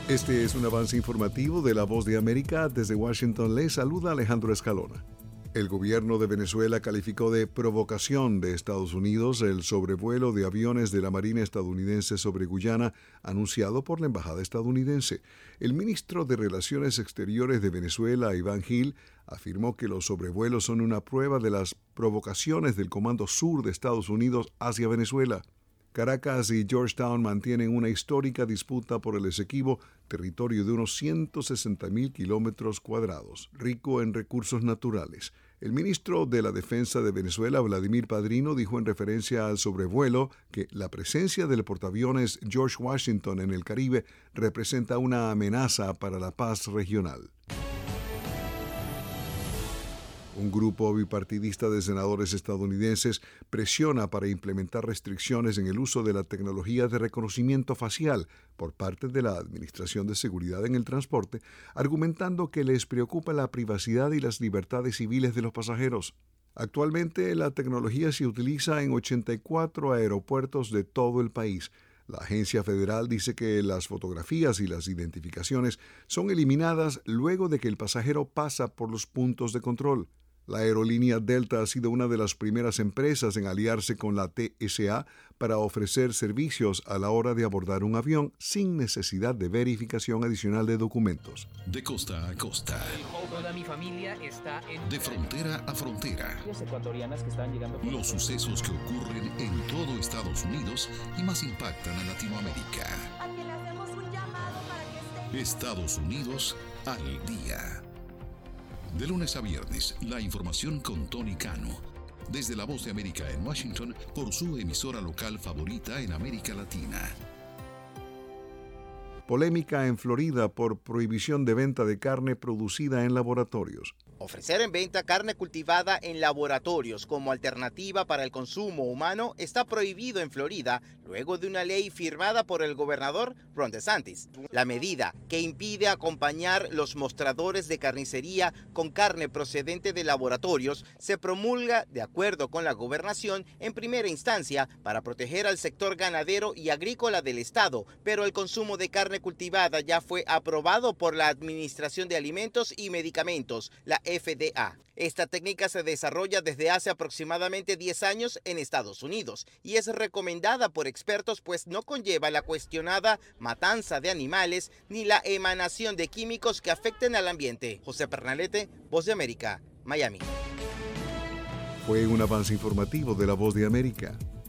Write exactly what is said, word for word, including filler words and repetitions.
Este es un avance informativo de La Voz de América. Desde Washington les saluda Alejandro Escalona. El gobierno de Venezuela calificó de provocación de Estados Unidos el sobrevuelo de aviones de la Marina estadounidense sobre Guyana, anunciado por la embajada estadounidense. El ministro de Relaciones Exteriores de Venezuela, Iván Gil, afirmó que los sobrevuelos son una prueba de las provocaciones del Comando Sur de Estados Unidos hacia Venezuela. Caracas y Georgetown mantienen una histórica disputa por el Esequibo, territorio de unos ciento sesenta mil kilómetros cuadrados, rico en recursos naturales. El ministro de la Defensa de Venezuela, Vladimir Padrino, dijo en referencia al sobrevuelo que la presencia del portaaviones George Washington en el Caribe representa una amenaza para la paz regional. Un grupo bipartidista de senadores estadounidenses presiona para implementar restricciones en el uso de la tecnología de reconocimiento facial por parte de la Administración de Seguridad en el Transporte, argumentando que les preocupa la privacidad y las libertades civiles de los pasajeros. Actualmente, la tecnología se utiliza en ochenta y cuatro aeropuertos de todo el país. La agencia federal dice que las fotografías y las identificaciones son eliminadas luego de que el pasajero pasa por los puntos de control. La aerolínea Delta ha sido una de las primeras empresas en aliarse con la T S A para ofrecer servicios a la hora de abordar un avión sin necesidad de verificación adicional de documentos. De costa a costa. Toda mi familia está en... De frontera a frontera. Los ecuatorianas que están llegando... Los sucesos que ocurren en todo Estados Unidos y más impactan a Latinoamérica. A quien le hacemos un llamado para que esté... Estados Unidos al día. De lunes a viernes, la información con Tony Cano. Desde La Voz de América en Washington, por su emisora local favorita en América Latina. Polémica en Florida por prohibición de venta de carne producida en laboratorios. Ofrecer en venta carne cultivada en laboratorios como alternativa para el consumo humano está prohibido en Florida luego de una ley firmada por el gobernador Ron DeSantis. La medida, que impide acompañar los mostradores de carnicería con carne procedente de laboratorios, se promulga de acuerdo con la gobernación en primera instancia para proteger al sector ganadero y agrícola del estado, pero el consumo de carne cultivada ya fue aprobado por la Administración de Alimentos y Medicamentos, la F D A. Esta técnica se desarrolla desde hace aproximadamente diez años en Estados Unidos y es recomendada por expertos pues no conlleva la cuestionada matanza de animales ni la emanación de químicos que afecten al ambiente. José Pernalete, Voz de América, Miami. Fue un avance informativo de La Voz de América.